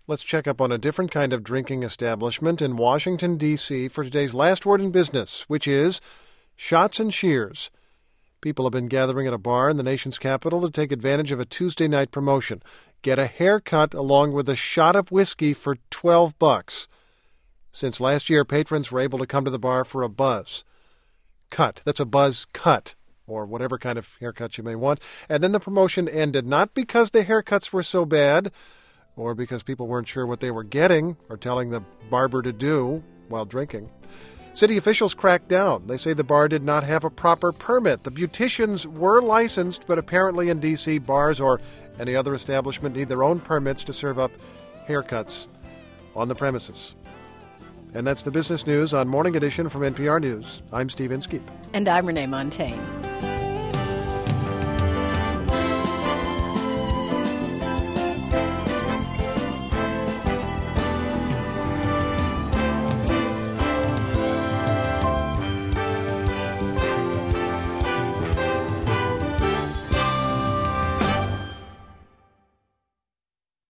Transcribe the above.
Let's check up on a different kind of drinking establishment in Washington, D.C. for today's last word in business, which is shots and shears. People have been gathering at a bar in the nation's capital to take advantage of a Tuesday night promotion. Get a haircut along with a shot of whiskey for $12. Since last year, patrons were able to come to the bar for a buzz cut. That's a buzz cut, or whatever kind of haircut you may want. And then the promotion ended, not because the haircuts were so bad, or because people weren't sure what they were getting or telling the barber to do while drinking. City officials cracked down. They say the bar did not have a proper permit. The beauticians were licensed, but apparently in D.C., bars or any other establishment need their own permits to serve up haircuts on the premises. And that's the business news on Morning Edition from NPR News. I'm Steve Inskeep. And I'm Renee Montagne.